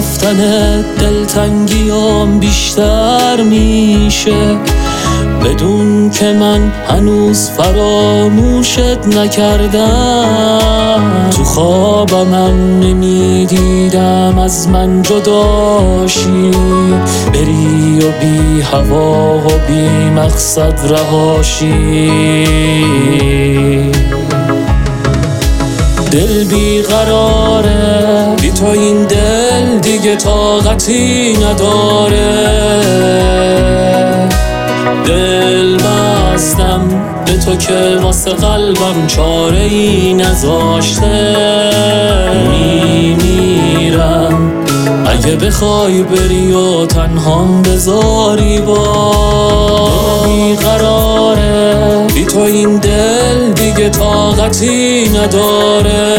رفتن دلتنگیام بیشتر میشه، بدون که من هنوز فراموشت نکردم. تو خوابم نمیدیدم از من جداشی، بری و بی هوا و بی مقصد رهاشی. دل بی قراره، بی تو این دل دیگه طاقتی نداره. دل بستم به تو که واسه قلبم چاره ای نذاشته. میمیرم اگه بخوای بری و تنهام بذاری. با بی قراره، بی تو این دل دیگه طاقتی نداره.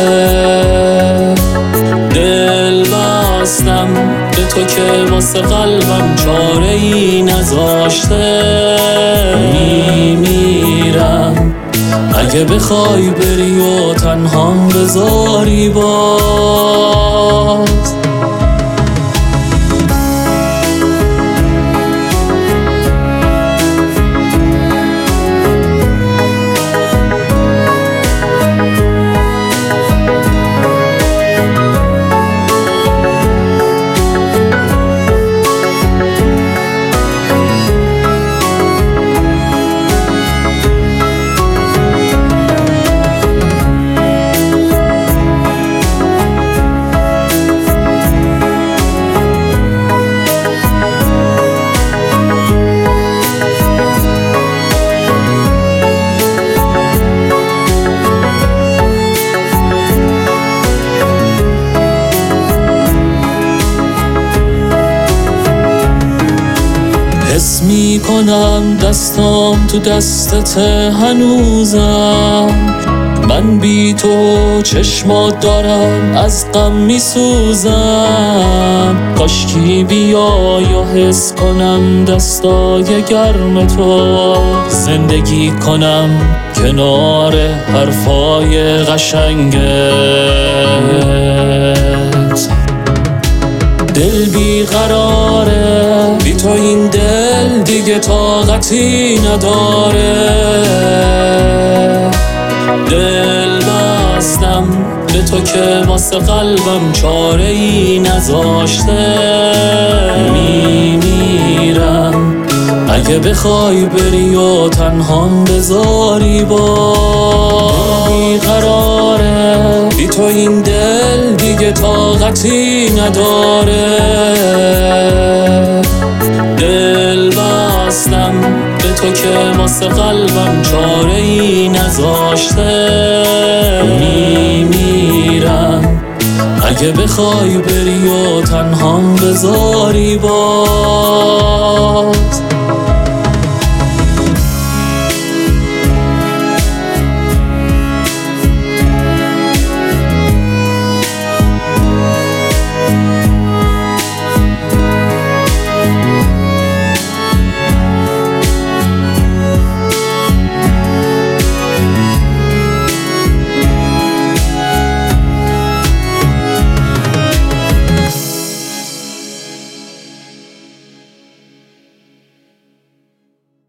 دل بستم به تو که واسه قلبم چاره ای نذاشته. میمیرم اگه بخوای بری و تنهام بذاری باز. حس میکنم دستام تو دستت هنوزم. من بی تو چشمات دارم از غم میسوزم. کاشکی بیای و حس کنم دستای گرم تو، زندگی کنم کنار حرفای قشنگت. دل بی قراره، بی تو این دل دیگه طاقتی نداره. دل بستم به تو که واسه قلبم چاره ای نذاشته. میمیرم اگه بخوای بری و تنهام بذاری. با بی قراره، بی تو این دل دیگه طاقتی نداره. دل بستم به تو که واسه قلبم چاره ای نذاشته. میمیرم اگه بخوای بری و تنهام بذاری باز.